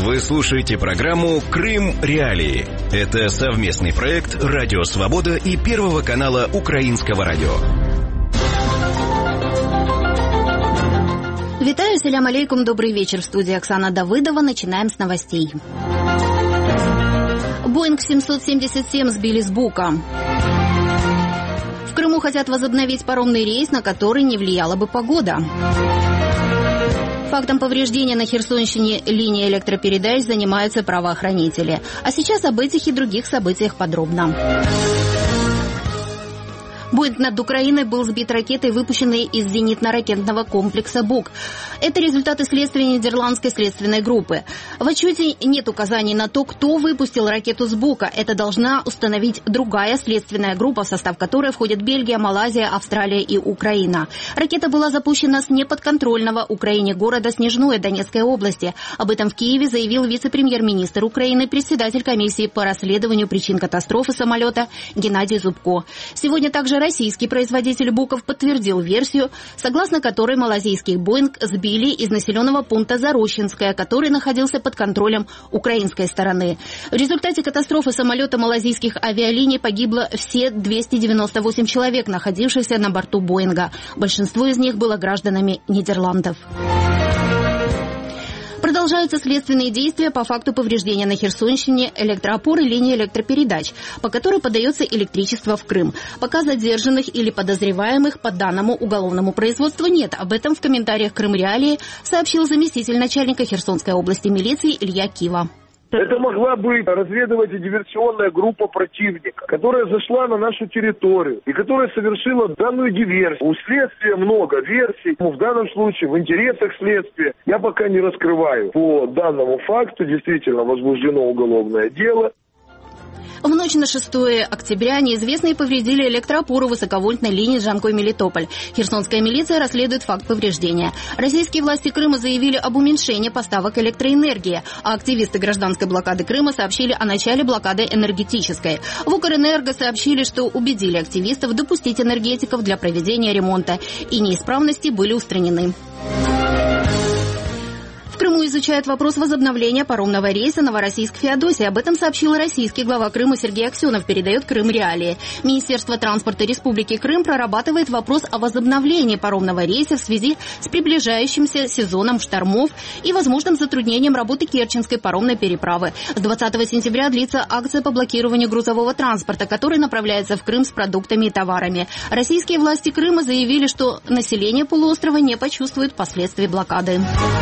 Вы слушаете программу «Крым. Реалии». Это совместный проект «Радио Свобода» и Первого канала Украинского радио. Витаю, салям алейкум, добрый вечер. В студии Оксана Давыдова. Начинаем с новостей. Боинг 777 сбили с Бука. В Крыму хотят возобновить паромный рейс, на который не влияла бы погода. Фактом повреждения на Херсонщине линии электропередач занимаются правоохранители. А сейчас об этих и других событиях подробно. Боинг над Украиной был сбит ракетой, выпущенной из зенитно-ракетного комплекса «Бук». Это результаты следствия нидерландской следственной группы. В отчете нет указаний на то, кто выпустил ракету с «Бука». Это должна установить другая следственная группа, в состав которой входят Бельгия, Малайзия, Австралия и Украина. Ракета была запущена с неподконтрольного Украине города Снежное Донецкой области. Об этом в Киеве заявил вице-премьер-министр Украины, председатель комиссии по расследованию причин катастрофы самолета Геннадий Зубко. Сегодня также российский производитель «Буков» подтвердил версию, согласно которой малазийский «Боинг» сбили из населенного пункта Зарощинское, который находился под контролем украинской стороны. В результате катастрофы самолета малазийских авиалиний погибло все 298 человек, находившихся на борту «Боинга». Большинство из них было гражданами Нидерландов. Продолжаются следственные действия по факту повреждения на Херсонщине электроопоры линии электропередач, по которой подается электричество в Крым. Пока задержанных или подозреваемых по данному уголовному производству нет. Об этом в комментариях «Крым. Реалии» сообщил заместитель начальника Херсонской области милиции Илья Кива. Это могла быть разведывательно-диверсионная группа противника, которая зашла на нашу территорию и которая совершила данную диверсию. У следствия много версий. В данном случае в интересах следствия я пока не раскрываю. По данному факту действительно возбуждено уголовное дело. В ночь на 6 октября неизвестные повредили электроопору высоковольтной линии Джанкой-Мелитополь. Херсонская милиция расследует факт повреждения. Российские власти Крыма заявили об уменьшении поставок электроэнергии, а активисты гражданской блокады Крыма сообщили о начале блокады энергетической. В Укрэнерго сообщили, что убедили активистов допустить энергетиков для проведения ремонта, и неисправности были устранены. В Крыму изучают вопрос возобновления паромного рейса Новороссийск-Феодосия. Об этом сообщил российский глава Крыма Сергей Аксенов, передает «Крым. Реалии». Министерство транспорта Республики Крым прорабатывает вопрос о возобновлении паромного рейса в связи с приближающимся сезоном штормов и возможным затруднением работы Керченской паромной переправы. С 20 сентября длится акция по блокированию грузового транспорта, который направляется в Крым с продуктами и товарами. Российские власти Крыма заявили, что население полуострова не почувствует последствий блокады.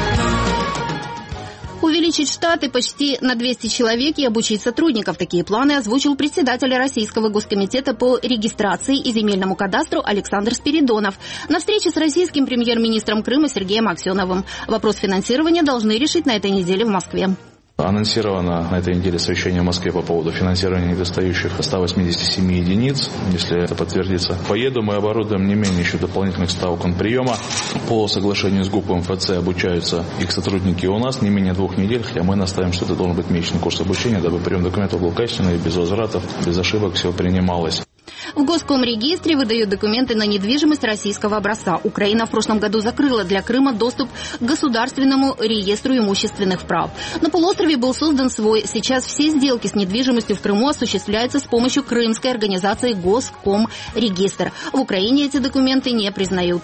Увеличить штаты почти на 200 человек и обучить сотрудников. Такие планы озвучил председатель Российского госкомитета по регистрации и земельному кадастру Александр Спиридонов на встрече с российским премьер-министром Крыма Сергеем Аксеновым. Вопрос финансирования должны решить на этой неделе в Москве. Анонсировано на этой неделе совещание в Москве по поводу финансирования недостающих 187 единиц, если это подтвердится. Поеду, мы оборудуем не менее еще дополнительных 100 окон приема. По соглашению с ГУП МФЦ обучаются их сотрудники у нас не менее 2 недель, хотя мы настаиваем, что это должен быть месячный курс обучения, дабы прием документов был качественный, без возвратов, без ошибок все принималось. В Госкомрегистре выдают документы на недвижимость российского образца. Украина в прошлом году закрыла для Крыма доступ к государственному реестру имущественных прав. На полуострове был создан свой. Сейчас все сделки с недвижимостью в Крыму осуществляются с помощью крымской организации Госкомрегистр. В Украине эти документы не признают.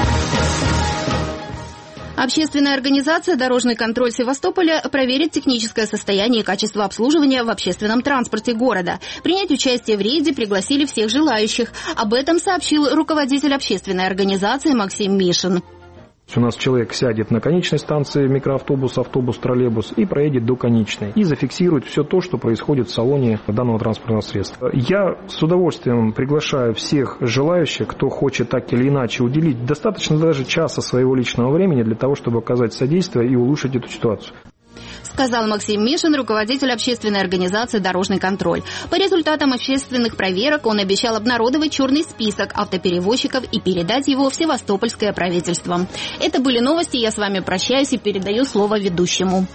Общественная организация «Дорожный контроль Севастополя» проверит техническое состояние и качество обслуживания в общественном транспорте города. Принять участие в рейде пригласили всех желающих. Об этом сообщил руководитель общественной организации Максим Мишин. У нас человек сядет на конечной станции микроавтобус, автобус, троллейбус и проедет до конечной. И зафиксирует все то, что происходит в салоне данного транспортного средства. Я с удовольствием приглашаю всех желающих, кто хочет так или иначе уделить достаточно даже часа своего личного времени для того, чтобы оказать содействие и улучшить эту ситуацию. Сказал Максим Мишин, руководитель общественной организации «Дорожный контроль». По результатам общественных проверок он обещал обнародовать черный список автоперевозчиков и передать его в севастопольское правительство. Это были новости, я с вами прощаюсь и передаю слово ведущему.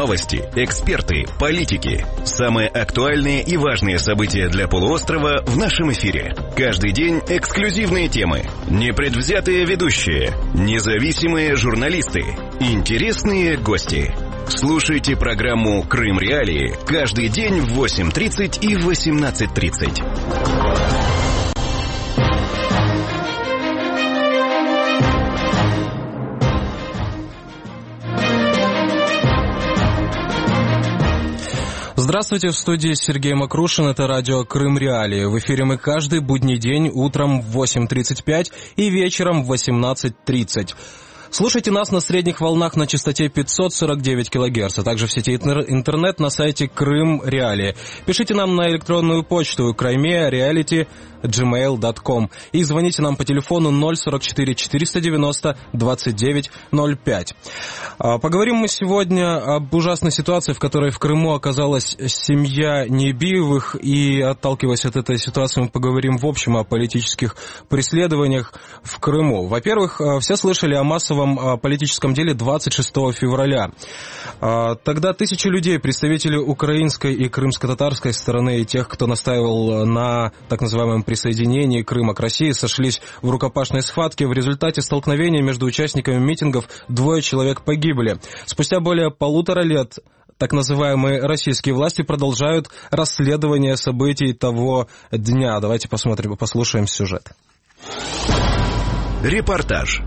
новости, эксперты, политики. Самые актуальные и важные события для полуострова в нашем эфире. Каждый день эксклюзивные темы, непредвзятые ведущие, независимые журналисты, интересные гости. Слушайте программу «Крым Реалии» каждый день в 8:30 и 18:30. Здравствуйте, в студии Сергей Макрушин, это радио «Крым Реалии». В эфире мы каждый будний день утром в 8:35 и вечером в 18:30. Слушайте нас на средних волнах на частоте 549 кГц, а также в сети интернет на сайте Крым Реалии. Пишите нам на электронную почту krymea@gmail.com и звоните нам по телефону 044 490 2905. Поговорим мы сегодня об ужасной ситуации, в которой в Крыму оказалась семья Небиевых, и, отталкиваясь от этой ситуации, мы поговорим в общем о политических преследованиях в Крыму. Во-первых, все слышали о массовом политическом деле 26 февраля. Тогда тысячи людей, представители украинской и крымско-татарской стороны и тех, кто настаивал на так называемом присоединении Крыма к России, сошлись в рукопашной схватке. В результате столкновения между участниками митингов 2 человек погибли. Спустя более 1,5 лет так называемые российские власти продолжают расследование событий того дня. Давайте послушаем сюжет. Репортаж.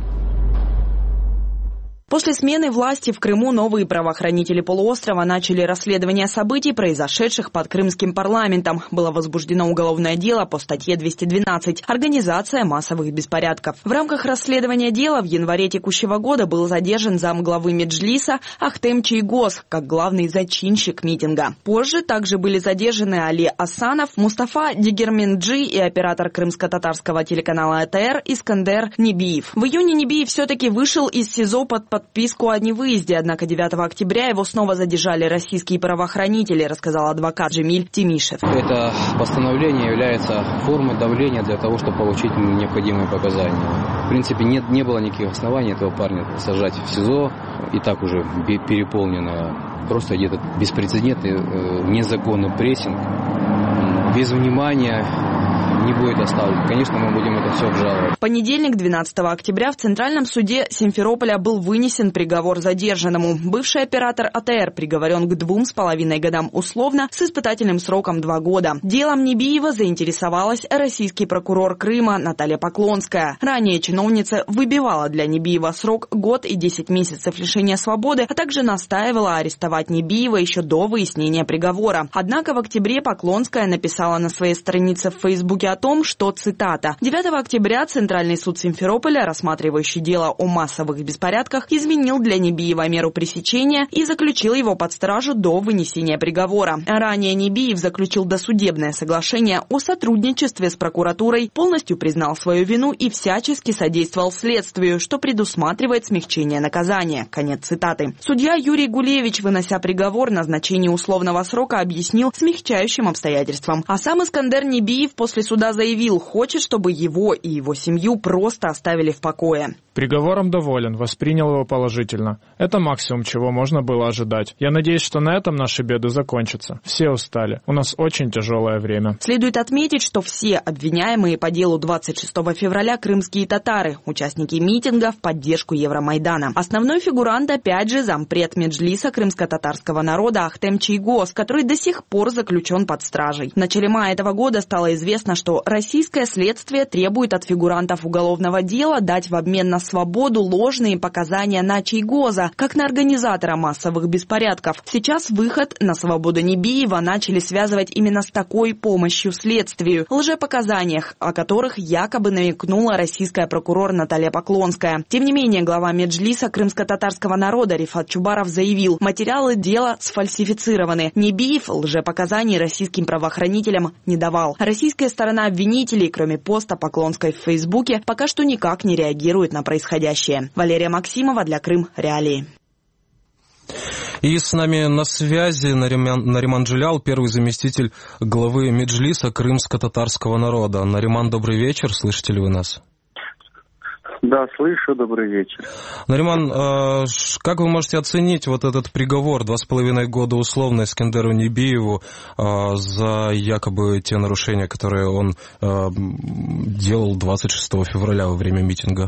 После смены власти в Крыму новые правоохранители полуострова начали расследование событий, произошедших под крымским парламентом. Было возбуждено уголовное дело по статье 212 «Организация массовых беспорядков». В рамках расследования дела в январе текущего года был задержан замглавы Меджлиса Ахтем Чийгоз как главный зачинщик митинга. Позже также были задержаны Али Асанов, Мустафа Дегерменджи и оператор крымско-татарского телеканала АТР Искандер Небиев. В июне Небиев все-таки вышел из СИЗО под подписку о невыезде, однако 9 октября его снова задержали российские правоохранители, рассказал адвокат Джемиль Тимишев. Это постановление является формой давления для того, чтобы получить необходимые показания. В принципе, не было никаких оснований этого парня сажать в СИЗО, и так уже переполнено. Просто идет беспрецедентный, незаконный прессинг, без внимания не будет оставлен. Конечно, мы будем это все обжаловать. В понедельник, 12 октября, в Центральном суде Симферополя был вынесен приговор задержанному. Бывший оператор АТР приговорен к 2,5 годам условно с испытательным сроком 2 года. Делом Небиева заинтересовалась российский прокурор Крыма Наталья Поклонская. Ранее чиновница выбивала для Небиева срок 1 год и 10 месяцев лишения свободы, а также настаивала арестовать Небиева еще до выяснения приговора. Однако в октябре Поклонская написала на своей странице в Фейсбуке о том, что, цитата, 9 октября Центральный суд Симферополя, рассматривающий дело о массовых беспорядках, изменил для Небиева меру пресечения и заключил его под стражу до вынесения приговора. Ранее Небиев заключил досудебное соглашение о сотрудничестве с прокуратурой, полностью признал свою вину и всячески содействовал следствию, что предусматривает смягчение наказания. Конец цитаты. Судья Юрий Гулевич, вынося приговор, назначение условного срока объяснил смягчающим обстоятельствам. А сам Искандер Небиев после суда заявил, хочет, чтобы его и его семью просто оставили в покое. Приговором доволен, воспринял его положительно. Это максимум, чего можно было ожидать. Я надеюсь, что на этом наши беды закончатся. Все устали. У нас очень тяжелое время. Следует отметить, что все обвиняемые по делу 26 февраля крымские татары, участники митинга в поддержку Евромайдана. Основной фигурант, опять же, зампред Меджлиса крымско-татарского народа Ахтем Чийгоз, который до сих пор заключен под стражей. В начале мая этого года стало известно, что российское следствие требует от фигурантов уголовного дела дать в обмен на свободу ложные показания на Чийгоза, как на организатора массовых беспорядков. Сейчас выход на свободу Небиева начали связывать именно с такой помощью следствию, лжепоказаниях, о которых якобы намекнула российская прокурор Наталья Поклонская. Тем не менее, глава Меджлиса крымско-татарского народа Рифат Чубаров заявил, материалы дела сфальсифицированы. Небиев лжепоказаний российским правоохранителям не давал. Российская сторона обвинителей, кроме поста Поклонской в Фейсбуке, пока что никак не реагирует на происходящее. Валерия Максимова для Крым Реалии. И с нами на связи Нариман Джилял, первый заместитель главы Меджлиса крымско-татарского народа. Нариман, добрый вечер, слышите ли вы нас? Да, слышу, добрый вечер. Нариман, как вы можете оценить вот этот приговор 2,5 года условно Искендеру Небиеву за якобы те нарушения, которые он делал 26 февраля во время митинга?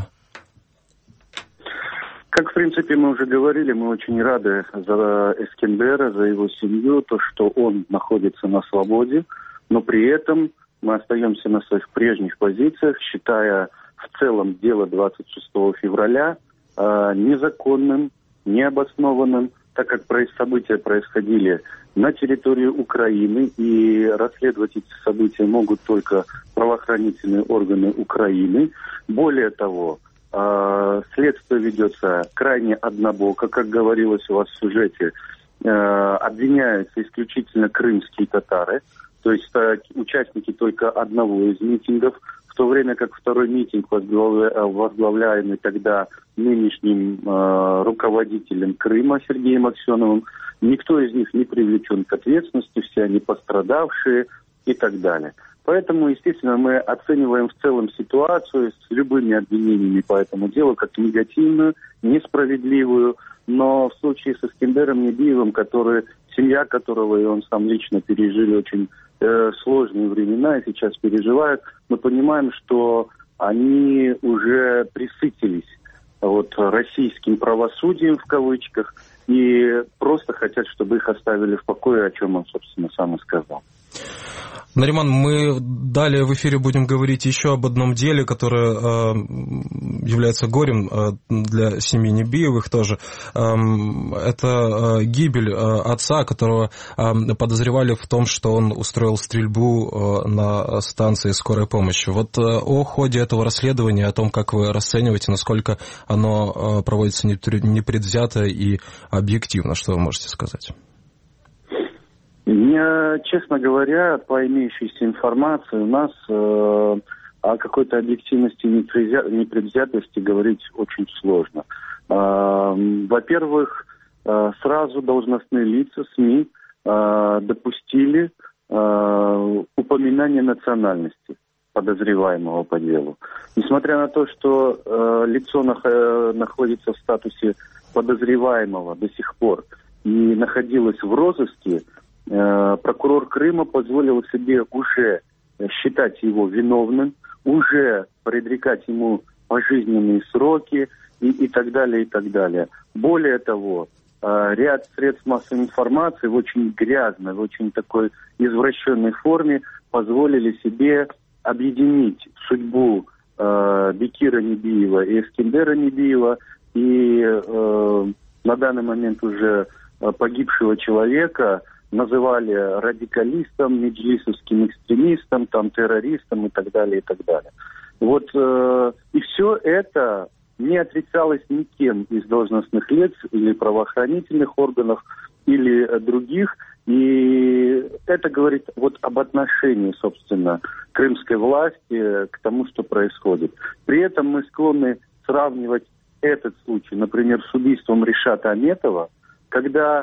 Как, в принципе, мы уже говорили, мы очень рады за Искендера, за его семью, то, что он находится на свободе, но при этом мы остаемся на своих прежних позициях, считая в целом дело 26 февраля незаконным, необоснованным, так как события происходили на территории Украины, и расследовать эти события могут только правоохранительные органы Украины. Более того, следствие ведется крайне однобоко, как говорилось у вас в сюжете, обвиняются исключительно крымские татары, то есть участники только одного из митингов, в то время как второй митинг, возглавляемый тогда нынешним руководителем Крыма Сергеем Аксеновым, никто из них не привлечен к ответственности, все они пострадавшие и так далее. Поэтому, естественно, мы оцениваем в целом ситуацию с любыми обвинениями по этому делу как негативную, несправедливую, но в случае с Искендером Небиевым, семья которого и он сам лично пережили очень сложные времена и сейчас переживают, мы понимаем, что они уже присытились российским правосудием в кавычках и просто хотят, чтобы их оставили в покое, о чем он, собственно, сам и сказал. Нариман, мы далее в эфире будем говорить еще об одном деле, которое является горем для семьи Небиевых тоже. Это гибель отца, которого подозревали в том, что он устроил стрельбу на станции скорой помощи. Вот о ходе этого расследования, о том, как вы расцениваете, насколько оно проводится непредвзято и объективно, что вы можете сказать? Честно говоря, по имеющейся информации, у нас о какой-то объективности и непредвзятости говорить очень сложно. Во-первых, сразу должностные лица СМИ допустили упоминание национальности подозреваемого по делу. Несмотря на то, что лицо находится в статусе подозреваемого до сих пор и находилось в розыске, прокурор Крыма позволил себе уже считать его виновным, уже предрекать ему пожизненные сроки и так далее, и так далее. Более того, ряд средств массовой информации в очень грязной, в очень такой извращенной форме позволили себе объединить судьбу Бекира Небиева и Искендера Небиева и на данный момент уже погибшего человека называли радикалистом, меджлисовским экстремистом, террористом и так далее, и так далее. И все это не отрицалось никем из должностных лиц или правоохранительных органов, или других. И это говорит об отношении, собственно, крымской власти к тому, что происходит. При этом мы склонны сравнивать этот случай, например, с убийством Ришата Аметова, когда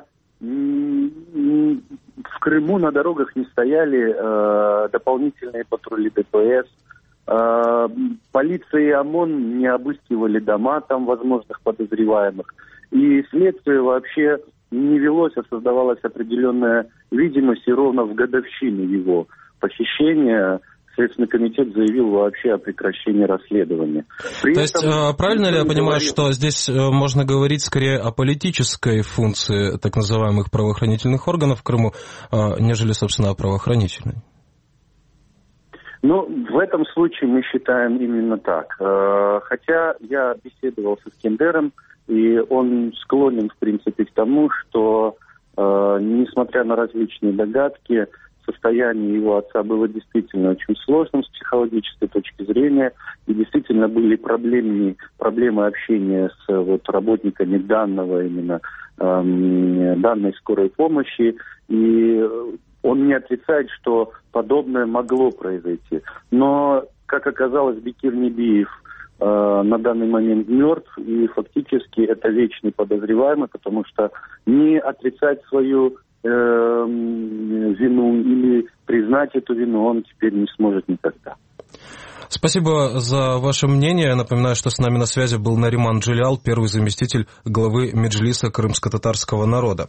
в Крыму на дорогах не стояли дополнительные патрули ДПС, полиция и ОМОН не обыскивали дома возможных подозреваемых, и следствие вообще не велось, а создавалась определенная видимость, и ровно в годовщину его похищения Следственный комитет заявил вообще о прекращении расследования. То есть, правильно ли я понимаю, что здесь можно говорить скорее о политической функции так называемых правоохранительных органов в Крыму, нежели, собственно, о правоохранительной? В этом случае мы считаем именно так. Хотя я беседовал с Искендером, и он склонен, в принципе, к тому, что, несмотря на различные догадки, состояние его отца было действительно очень сложным с психологической точки зрения, и действительно были проблемы общения с работниками данной скорой помощи, и он не отрицает, что подобное могло произойти. Но, как оказалось, Бекир Небиев на данный момент мертв, и фактически это вечный подозреваемый, потому что не отрицать свою вину или признать эту вину он теперь не сможет никогда. Спасибо за ваше мнение. Я напоминаю, что с нами на связи был Нариман Джилял, первый заместитель главы Меджлиса крымско-татарского народа.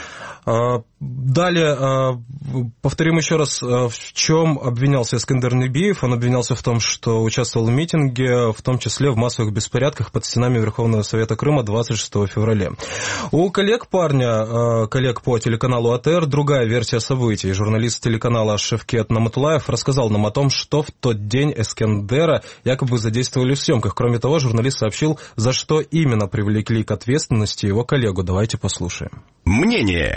Далее, повторим еще раз, в чем обвинялся Эскендер Небиев. Он обвинялся в том, что участвовал в митинге, в том числе в массовых беспорядках под стенами Верховного Совета Крыма 26 февраля. У коллег парня, коллег по телеканалу АТР, другая версия событий. Журналист телеканала Шевкет Наматулаев рассказал нам о том, что в тот день Эскендера якобы задействовали в съемках. Кроме того, журналист сообщил, за что именно привлекли к ответственности его коллегу. Давайте послушаем. Мнение.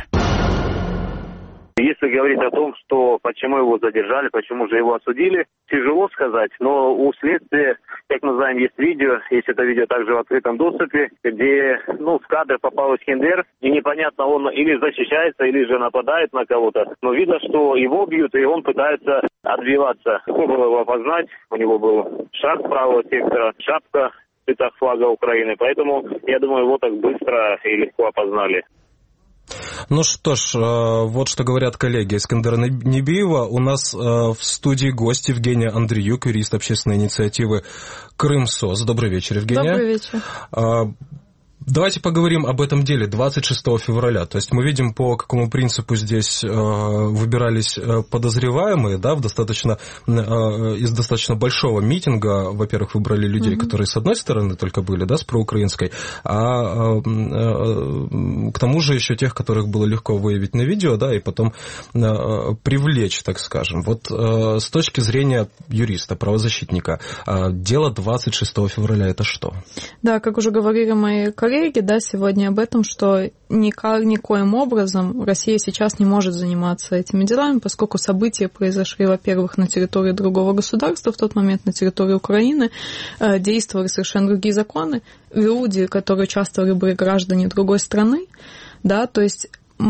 Если говорить о том, что почему его задержали, почему же его осудили, тяжело сказать, но у следствия, как мы знаем, есть видео, есть это видео также в открытом доступе, где, в кадр попал Эскендер, и непонятно, он или защищается, или же нападает на кого-то, но видно, что его бьют, и он пытается отбиваться. Легко было его опознать, у него был шаг правого сектора, шапка в цветах флага Украины, поэтому, я думаю, его так быстро и легко опознали. Ну что ж, вот что говорят коллеги Эскендера Небиева. У нас в студии гость Евгения Андреюк, юрист общественной инициативы «Крымсос». Добрый вечер, Евгения. Добрый вечер. Давайте поговорим об этом деле 26 февраля. То есть мы видим, по какому принципу здесь выбирались подозреваемые, да, из достаточно большого митинга. Во-первых, выбрали людей, которые с одной стороны только были, да, с проукраинской, а к тому же еще тех, которых было легко выявить на видео, да, и потом привлечь, так скажем. Вот с точки зрения юриста, правозащитника, дело 26 февраля – это что? Да, как уже говорили мои коллеги, сегодня об этом, что никоим образом Россия сейчас не может заниматься этими делами, поскольку события произошли, во-первых, на территории другого государства, в тот момент на территории Украины, действовали совершенно другие законы, люди, которые участвовали, были граждане другой страны, да, то есть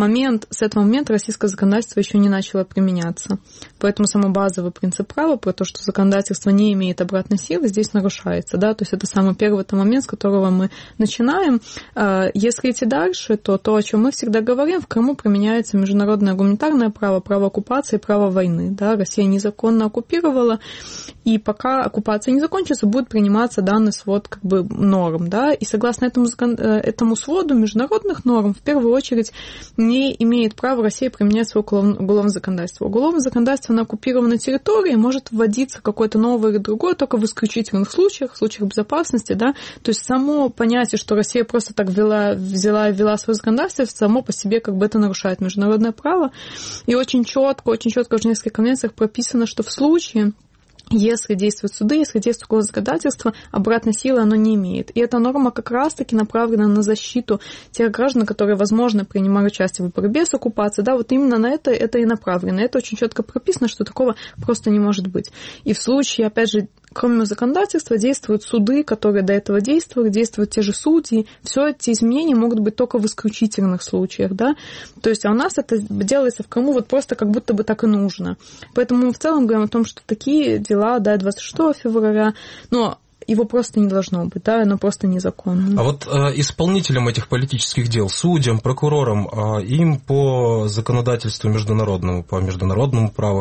с этого момента российское законодательство еще не начало применяться. Поэтому самый базовый принцип права про то, что законодательство не имеет обратной силы, здесь нарушается. Да? То есть это самый первый момент, с которого мы начинаем. Если идти дальше, то, о чем мы всегда говорим, в Крыму применяется международное гуманитарное право, право оккупации, право войны. Да? Россия незаконно оккупировала, и пока оккупация не закончится, будет приниматься данный свод норм. Да? И согласно этому своду международных норм, в первую очередь, не имеет права Россия применять свое уголовное законодательство. Уголовное законодательство на оккупированной территории может вводиться какое-то новое или другое только в исключительных случаях, в случаях безопасности. Да? То есть само понятие, что Россия просто так ввела свое законодательство, само по себе это нарушает международное право. И очень четко в Женевских конвенциях прописано, что в случае, если действуют суды, если действует уголовное законодательство, обратной силы оно не имеет. И эта норма как раз-таки направлена на защиту тех граждан, которые, возможно, принимали участие в борьбе с оккупацией. Да, вот именно на это и направлено. Это очень четко прописано, что такого просто не может быть. И в случае, опять же, кроме законодательства, действуют суды, которые до этого действовали, действуют те же судьи. Все эти изменения могут быть только в исключительных случаях. Да? То есть, а у нас это делается в Крыму просто как будто бы так и нужно. Поэтому мы в целом говорим о том, что такие дела, 26 февраля, но его просто не должно быть, да, оно просто незаконно. А вот исполнителям этих политических дел, судьям, прокурорам, им по законодательству международному, по международному праву,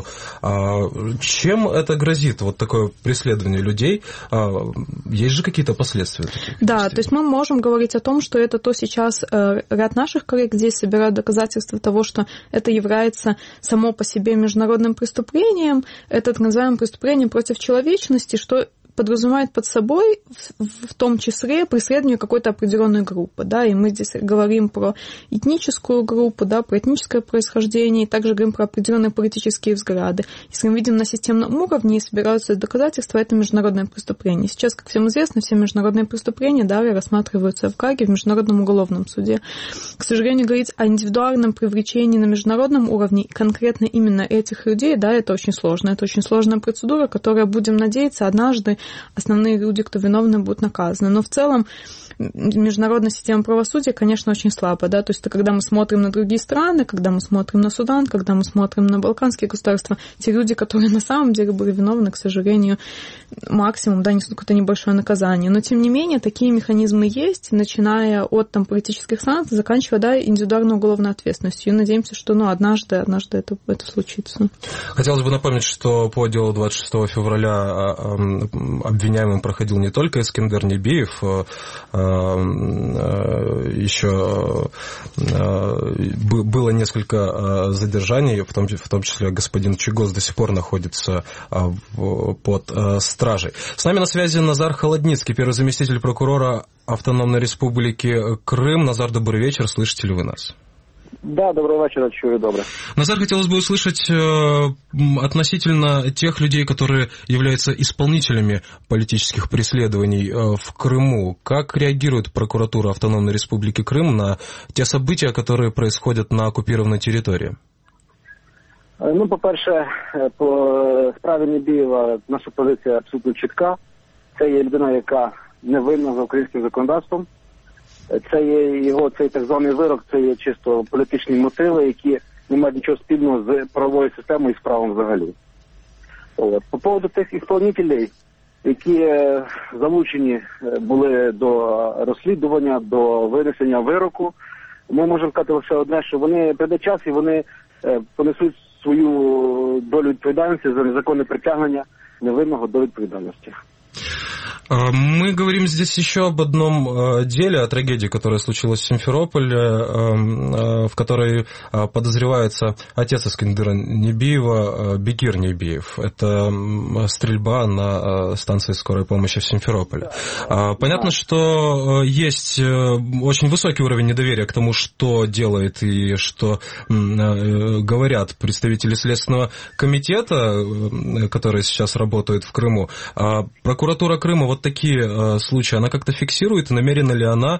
чем это грозит, вот такое преследование людей? Есть же какие-то последствия? Да, то есть мы можем говорить о том, что это то сейчас ряд наших коллег здесь собирают доказательства того, что это является само по себе международным преступлением, это так называемое преступление против человечности, что подразумевает под собой в том числе преследование какой-то определенной группы, да, и мы здесь говорим про этническую группу, да, про этническое происхождение, и также говорим про определенные политические взгляды. Если мы видим на системном уровне и собираются доказательства, это международное преступление. Сейчас, как всем известно, все международные преступления далее рассматриваются в Гааге, в Международном уголовном суде. К сожалению, говорить о индивидуальном привлечении на международном уровне, конкретно именно этих людей, да, это очень сложно. Это очень сложная процедура, которая, будем надеяться, однажды основные люди, кто виновны, будут наказаны. Но в целом международная система правосудия, конечно, очень слабая, да, то есть когда мы смотрим на другие страны, когда мы смотрим на Судан, когда мы смотрим на балканские государства, те люди, которые на самом деле были виновны, к сожалению, максимум, да, несут какое-то небольшое наказание. Но, тем не менее, такие механизмы есть, начиная от там, политических санкций, заканчивая, да, индивидуальной уголовной ответственностью. И надеемся, что однажды это случится. Хотелось бы напомнить, что по делу 26 февраля обвиняемым проходил не только Эскендер Небиев, еще было несколько задержаний, в том числе господин Чигоз до сих пор находится под стражей. С нами на связи Назар Холодницкий, первый заместитель прокурора Автономной Республики Крым. Назар, добрый вечер, слышите ли вы нас? Да, доброго вечера, чую, добро. Назар, хотелось бы услышать относительно тех людей, которые являются исполнителями политических преследований в Крыму. Как реагирует прокуратура Автономной Республики Крым на те события, которые происходят на оккупированной территории? Ну, по-перше, по справі Небієва наша позиція абсолютно чітка. Це є людина, яка невинна за українським законодавством. Це є його цей так званий вирок, це є чисто політичні мотиви, які не мають нічого спільного з правовою системою і з правом взагалі. По поводу тих ісполнителів, які залучені були до розслідування, до винесення вироку, ми можемо сказати лише одне, що вони прийде час і вони понесуть свою долю відповідальності за незаконне притягнення невинного до відповідальності. Мы говорим здесь еще об одном деле, о трагедии, которая случилась в Симферополе, в которой подозревается отец Эскендера Небиева, Бекир Небиев. Это стрельба на станции скорой помощи в Симферополе. Понятно, что есть очень высокий уровень недоверия к тому, что делает и что говорят представители Следственного комитета, которые сейчас работают в Крыму. Прокуратура Крыма вот такие случаи, она как-то фиксирует, и намерена ли она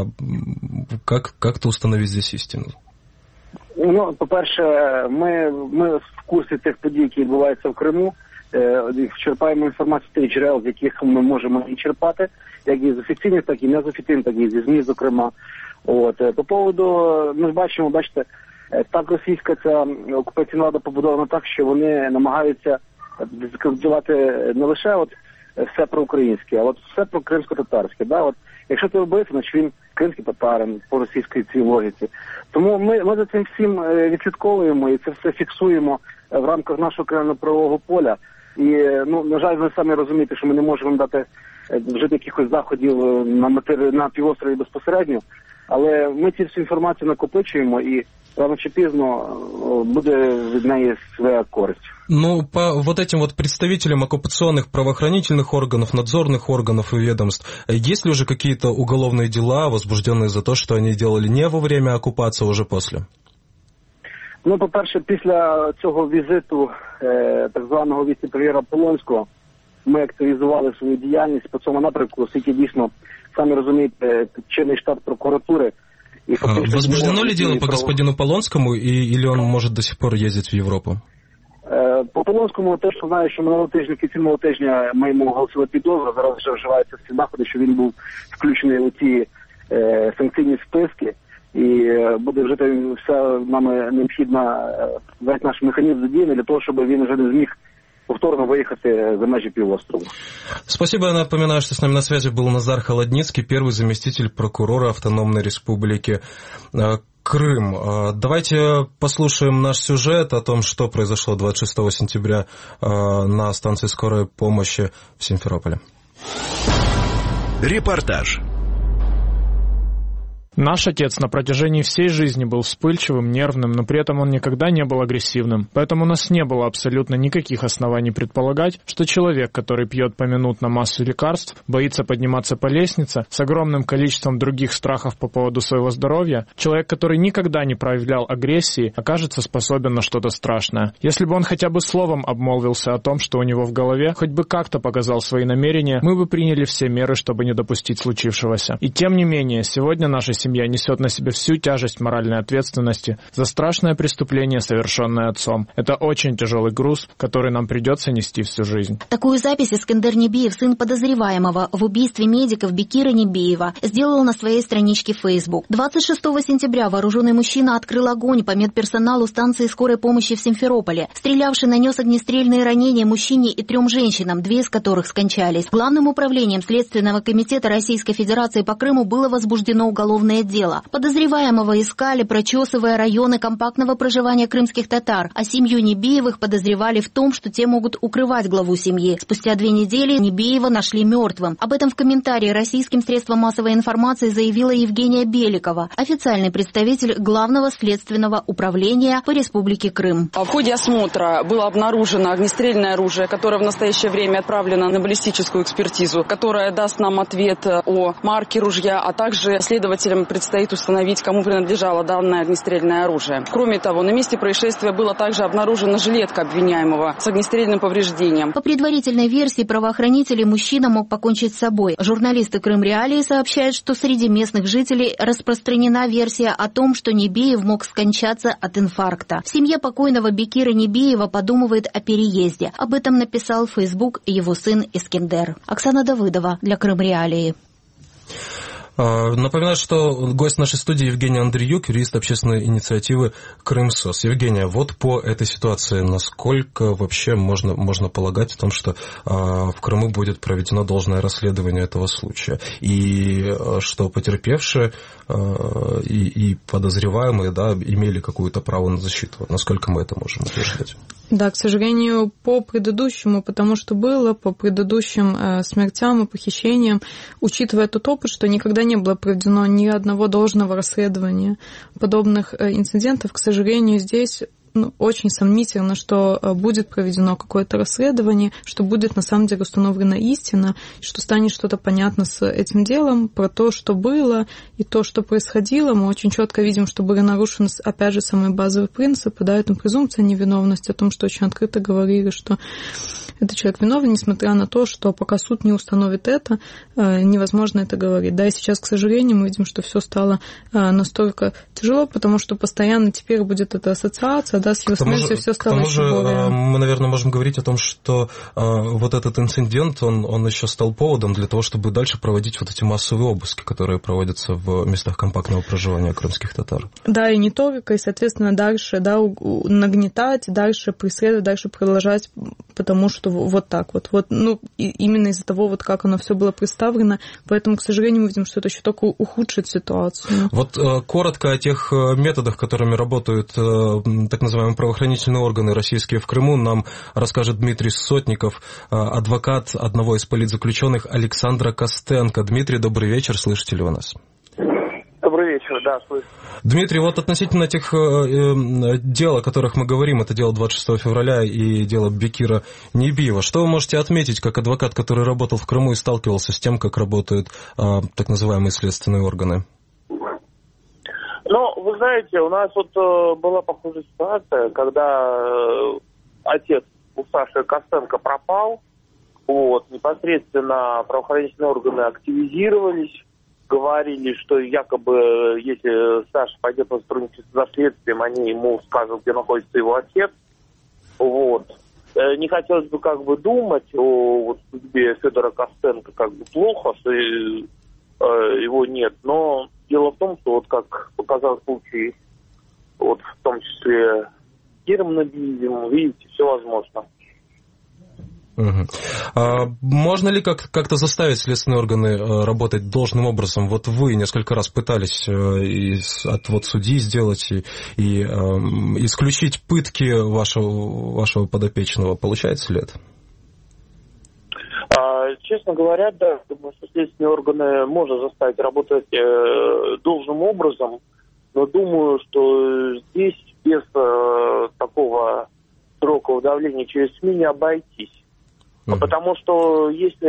как-то установить здесь істину? Ну, по-перше, ми в курсі тих подій, які відбуваються в Криму, черпаємо інформацію з тих джерел, з яких ми можемо і черпати, як і з офіційних, так і не з офіційних, так і зі ЗМІ, зокрема. По поводу, ми бачимо, бачите, так російська ця окупаційна влада побудована так, що вони намагаються дискредитувати не лише все проукраїнське, а все про кримсько-татарське. Да? Якщо ти вбився, значить він кримський татарин по російській цій логіці. Тому ми за цим всім відслідковуємо і це все фіксуємо в рамках нашого кримінально-правового поля. І, на жаль, ви самі розумієте, що ми не можемо дати вжити якихось заходів на півострові безпосередньо, але ми цю всю інформацію накопичуємо і рано чи пізно буде від неї своя користь. Ну, по вот этим вот представителям оккупационных правоохранительных органов, надзорных органов и ведомств, есть ли уже какие-то уголовные дела, возбужденные за то, что они делали не во время оккупации, а уже после? Ну, по-перше, після цього візиту так званого віце-прем'єра Полонського ми активізували свою діяльність по цьому напрямку, оскільки дійсно, самі розумієте, чинний штат прокуратури. Возбуждено ли дело по господину Полонскому, или он может до сих пор ездить в Европу? По Полонському теж знаю, що минулого тижня, в кінці минулого тижня ми йому оголосили підозру, зараз вже вживаються всі заходи, що він був включений у ті санкційні списки, і буде вжити вся нами необхідна весь наш механізм задіяний для того, щоб він вже не зміг повторно выехать за межи полуострова. Спасибо. Я напоминаю, что с нами на связи был Назар Холодницкий, первый заместитель прокурора Автономной Республики Крым. Давайте послушаем наш сюжет о том, что произошло 26 сентября на станции скорой помощи в Симферополе. Репортаж. Наш отец на протяжении всей жизни был вспыльчивым, нервным, но при этом он никогда не был агрессивным. Поэтому у нас не было абсолютно никаких оснований предполагать, что человек, который пьет поминутно массу лекарств, боится подниматься по лестнице, с огромным количеством других страхов по поводу своего здоровья, человек, который никогда не проявлял агрессии, окажется способен на что-то страшное. Если бы он хотя бы словом обмолвился о том, что у него в голове, хоть бы как-то показал свои намерения, мы бы приняли все меры, чтобы не допустить случившегося. И тем не менее, сегодня наша семья несет на себе всю тяжесть моральной ответственности за страшное преступление, совершенное отцом. Это очень тяжелый груз, который нам придется нести всю жизнь. Такую запись Искендер Небиев, сын подозреваемого в убийстве медиков Бекира Небиева, сделал на своей страничке в Facebook. 26 сентября вооруженный мужчина открыл огонь по медперсоналу станции скорой помощи в Симферополе. Стрелявший нанес огнестрельные ранения мужчине и 3 женщинам, 2 из которых скончались. Главным управлением Следственного комитета Российской Федерации по Крыму было возбуждено уголовное дело. Подозреваемого искали, прочесывая районы компактного проживания крымских татар, а семью Небиевых подозревали в том, что те могут укрывать главу семьи. Спустя 2 недели Небиева нашли мертвым. Об этом в комментарии российским средствам массовой информации заявила Евгения Беликова, официальный представитель Главного следственного управления по Республике Крым. В ходе осмотра было обнаружено огнестрельное оружие, которое в настоящее время отправлено на баллистическую экспертизу, которая даст нам ответ о марке ружья, а также следователям предстоит установить, кому принадлежало данное огнестрельное оружие. Кроме того, на месте происшествия была также обнаружена жилетка обвиняемого с огнестрельным повреждением. По предварительной версии правоохранителей, мужчина мог покончить с собой. Журналисты Крым Реалии сообщают, что среди местных жителей распространена версия о том, что Небиев мог скончаться от инфаркта. В семье покойного Бекира Небиева подумывает о переезде. Об этом написал в Facebook его сын Искендер. Оксана Давыдова для Крым Реалии. Напоминаю, что гость нашей студии Евгений Андреюк, юрист общественной инициативы «Крымсос». Евгения, вот по этой ситуации, насколько вообще можно полагать о том, что в Крыму будет проведено должное расследование этого случая, и что потерпевшие и подозреваемые, да, имели какое-то право на защиту? Насколько мы это можем утверждать? Да, к сожалению, по предыдущему, потому что было, по предыдущим смертям и похищениям, учитывая тот опыт, что никогда не было проведено ни одного должного расследования подобных инцидентов, к сожалению, здесь очень сомнительно, что будет проведено какое-то расследование, что будет на самом деле установлена истина, что станет что-то понятно с этим делом, про то, что было и то, что происходило. Мы очень четко видим, что были нарушены, опять же, самые базовые принципы, да, это презумпция невиновности, о том, что очень открыто говорили, что этот человек виновен, несмотря на то, что пока суд не установит это, невозможно это говорить. Да, и сейчас, к сожалению, мы видим, что все стало настолько тяжело, потому что постоянно теперь будет эта ассоциация, да, с его смертью все стало еще более... Мы, наверное, можем говорить о том, что вот этот инцидент, он еще стал поводом для того, чтобы дальше проводить вот эти массовые обыски, которые проводятся в местах компактного проживания крымских татар. Да, и не только, и, соответственно, дальше, да, нагнетать, дальше преследовать, дальше продолжать, потому что вот так вот. Ну, именно из-за того, вот как оно все было представлено, поэтому, к сожалению, мы видим, что это еще только ухудшит ситуацию. Вот коротко о тех методах, которыми работают так называемые правоохранительные органы российские в Крыму, нам расскажет Дмитрий Сотников, адвокат одного из политзаключенных Александра Костенко. Дмитрий, добрый вечер, слышите ли вы нас? Добрый вечер, да, слышу. Дмитрий, вот относительно тех дел, о которых мы говорим, это дело 26 февраля и дело Бекира Небиева, что вы можете отметить как адвокат, который работал в Крыму и сталкивался с тем, как работают так называемые следственные органы? Ну, вы знаете, у нас вот была похожая ситуация, когда отец у Саши Костенко пропал, вот, непосредственно правоохранительные органы активизировались, говорили, что якобы, если Саша пойдет на сотрудничество со следствием, они ему скажут, где находится его отец. Вот. Не хотелось бы как бы думать о вот, судьбе Федора Костенко как бы плохо, что его нет. Но дело в том, что вот как показал случай, вот в том числе с Киром Небиевым, видите, все возможно. Угу. Можно ли как-то заставить следственные органы работать должным образом? Вот вы несколько раз пытались от вот судьи сделать и исключить пытки вашего подопечного. Получается ли это? Честно говоря, да, думаю, что следственные органы можно заставить работать должным образом, но думаю, что здесь без такого широкого давления через СМИ не обойтись. Потому что если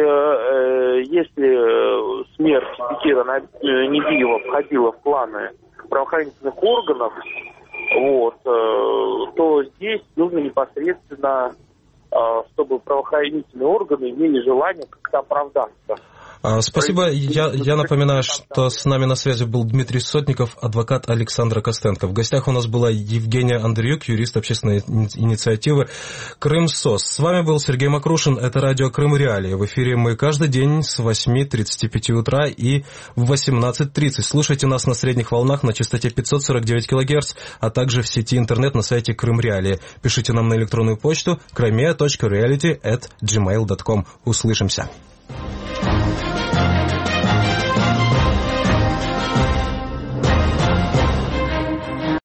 смерть Бекира Небиева входила в планы правоохранительных органов, вот, то здесь нужно непосредственно, чтобы правоохранительные органы имели желание как-то оправдаться. Спасибо. Я напоминаю, что с нами на связи был Дмитрий Сотников, адвокат Александра Костенко. В гостях у нас была Евгения Андреюк, юрист общественной инициативы «Крым СОС». С вами был Сергей Макрушин. Это радио «Крым Реалии». В эфире мы каждый день с 8:35 утра и в 18:30. Слушайте нас на средних волнах на частоте 549 кГц, а также в сети интернет на сайте «Крым Реалии». Пишите нам на электронную почту crimea.reality@gmail.com. Услышимся.